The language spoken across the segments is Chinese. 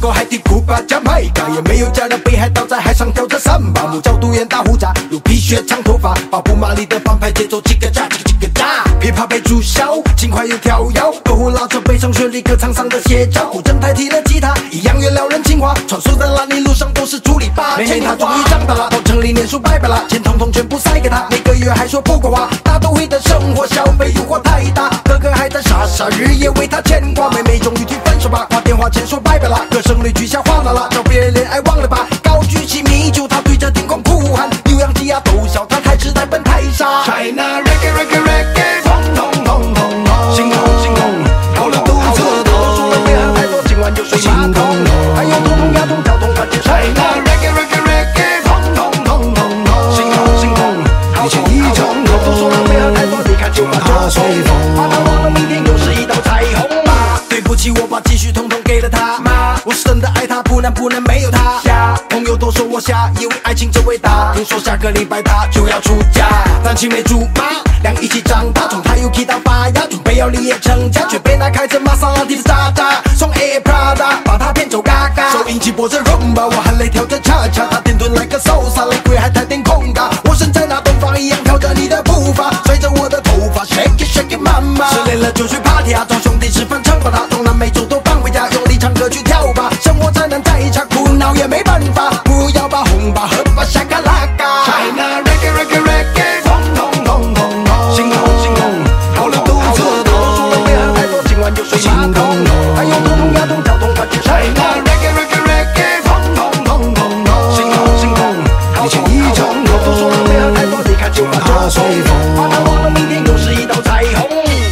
个海底库巴加麦嘎，也没有家人北海道在海上吊着三把，木角独眼大胡渣，如皮靴长头发，巴布马里的反派节奏几个炸，几个炸，琵琶被注销，轻快又跳跃，篝火拉着悲伤旋律，歌唱上的写照，古筝代替了吉他，一样越撩人情话，穿梭在烂泥路上都是猪篱笆。妹妹她终于长大了，到城里念书拜拜了，钱统统全部塞给她，每个月还说不够花，大都会的生活消费诱惑太大，哥哥还在傻傻日夜为她牵挂，妹妹终于提分手吧，挂电话前说拜拜了，歌声里举下哗啦啦，找别人恋爱忘了吧，高举起米酒，她对着天空哭喊，牛羊鸡鸭都笑，她还是在奔太沙。China reggae reggae reggae， 轰轰轰轰轰，心痛心痛，好了肚子痛，都说了别喝太多，今晚就睡马桶，还有头痛牙痛脚痛，快点 China reggae reggae reggae， 轰轰轰轰轰，心痛心痛，好痛好痛，都说了别喝太多，你看就把它吹风，怕他忘了明天又是一道彩虹。对不起，我把积蓄统统给了他，我是真的爱他，不能没有他。朋友都说我瞎，以为爱情真伟大，听说下个礼拜他就要出家，但青梅竹马，俩一起长大，从他 UK 到发芽，准备要立业成家，却被那开着玛莎拉蒂的渣渣送 A Prada， 把他骗走嘎嘎。收音机播着 Rumba， 我含泪跳着恰恰，他点臀来个 salsa， 来回海苔点空嘎，我身在那东方一样跳着你的步伐，随着我的头发 shake it shake it mama， 失恋了就去 party 啊，找兄弟吃饭撑把他，东南美洲都放回家，用力唱歌去跳吧，生活再难再差，苦恼也没办法，不要把红吧喝吧下个拉嘎。China reggae reggae reggae， 轰轰轰轰轰，心痛心痛，好了肚子痛，都说了别喝太多，今晚就睡马桶，还有头痛牙痛脚痛，快点 China reggae reggae reggae， 轰轰轰轰轰，心痛心痛，好痛好痛，都说了别喝太多，你看就把它吹风，怕他忘了明天又是一道彩虹。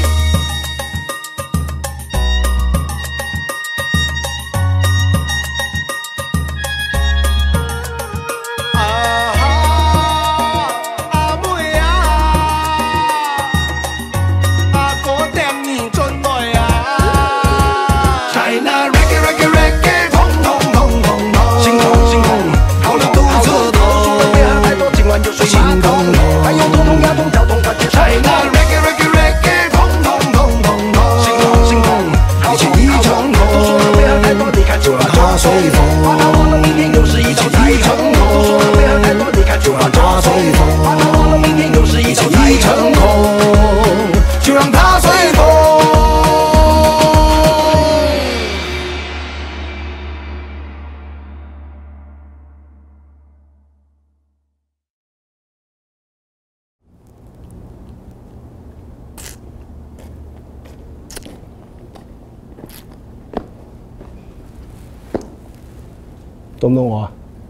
到唔到我啊？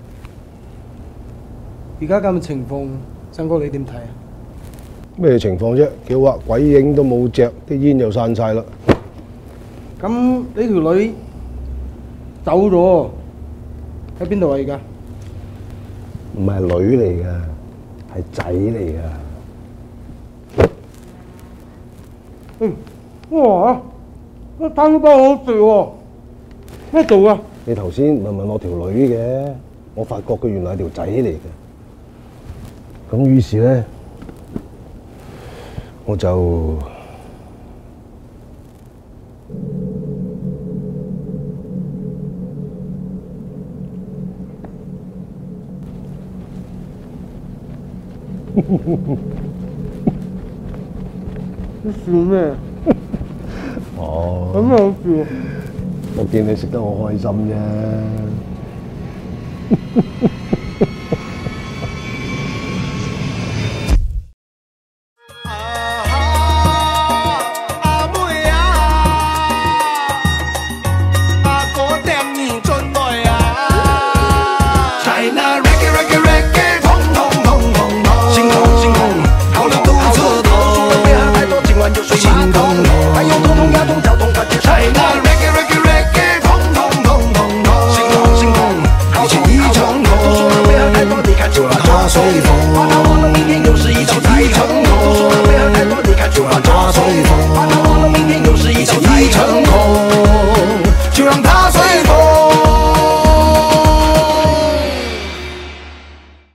而家咁嘅情況，新哥你點睇啊？ 咩情況啫？幾好啊！鬼影都冇隻，啲煙又散晒啦。 咁你條女走咗，喺邊度啊？而家唔係女嚟㗎，係仔嚟㗎。 哇！攤包好食喎，咩做啊？ 你頭先問我條女嘅，我發覺佢原來係條仔嚟嘅。咁於是咧，我就你笑咩？ 哦， 咁好笑。 我見你食得好開心啫。